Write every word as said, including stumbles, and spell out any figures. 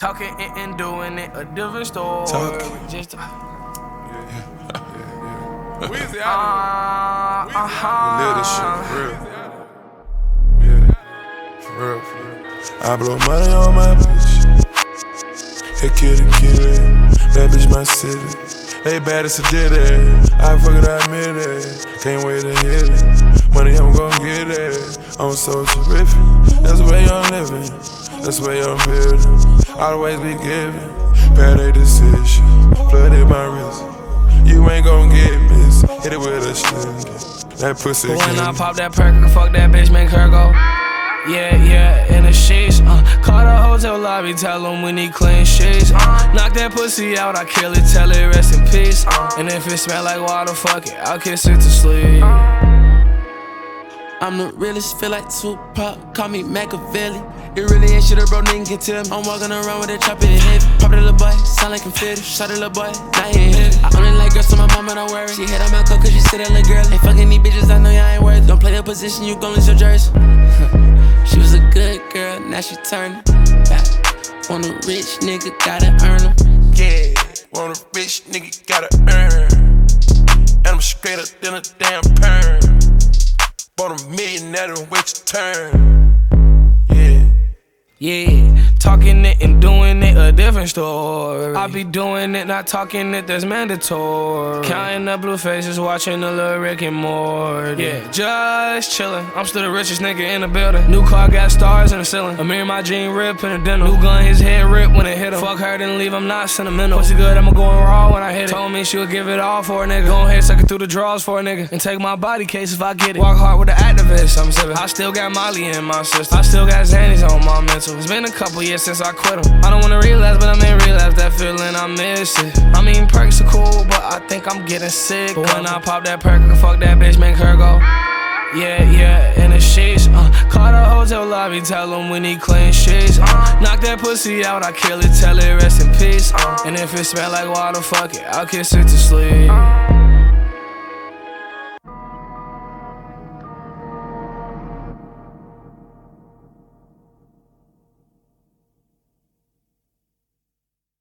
Talking and, and doing it a different story. Talking. Just Yeah, yeah, yeah. Weezy uh, out of uh-huh. We live this shit for real. Yeah, for real, for real. I blow money on my bitch. Hey, kitty, kitty. Bad bitch, my city. Hey, bad as a did it. I fuck it, I admit it. Can't wait to hit it. Money, I'm gon' get it. I'm so terrific. That's the way I'm living. That's the way I'm building. Always be giving. Bad a decision. Flooded my wrist. You ain't gon' get missed. Hit it with a sling. That pussy. But when I pop that perk, fuck that bitch, make her go. Yeah, yeah, in the sheets. Uh, call the hotel lobby, tell him we need clean sheets. Uh, knock that pussy out, I kill it, tell it rest in peace. Uh, and if it smell like water, fuck it, I'll kiss it to sleep. I'm the realest, feel like Tupac, call me Machiavelli. It really ain't shit a bro nigga can tell me. I'm walking around with a chop in heavy. Pop the little boy, sound like confetti. Shot the little boy, now he ain't hit it. I only like girls so my mama don't worry. She hit on my coat cause she said that little girl. Ain't fucking these bitches, I know y'all ain't worth it. Don't play the position, you gon' lose your jersey. She was a good girl, now she turning back. Want a rich nigga, gotta earn him. Yeah, want a rich nigga, gotta earn. And I'm straighter than a damn perm. Bought a millionaire and wait your turn. Yeah. Yeah, talking it and doing it a different story. I be doing it, not talking it, that's mandatory. Counting up blue faces, watching a little Rick and Morty. Yeah, just chillin'. I'm still the richest nigga in the building. New car got stars in the ceiling. A mirror, my jean rip in the dental. New gun, his head rip when it hit him. Fuck her, then leave, I'm not sentimental. Pussy good, I'ma go raw when I hit it. Told me she would give it all for a nigga. Go ahead, suck it through the drawers for a nigga. And take my body case if I get it. Walk hard with the activist, I'm sippin'. I still got Molly in my system. I still got Xannies on my mental. It's been a couple years since I quit them. I don't wanna relapse, but I'm in relapse. That feeling, I miss it. I mean, perks are cool, but I think I'm getting sick. But when I pop that perk, fuck that bitch, make her go. Yeah, yeah, in the sheets. Uh, call the hotel lobby, tell them we need clean sheets. Uh, knock that pussy out, I kill it, tell it rest in peace. Uh, and if it smell like water, fuck it, I'll kiss it to sleep.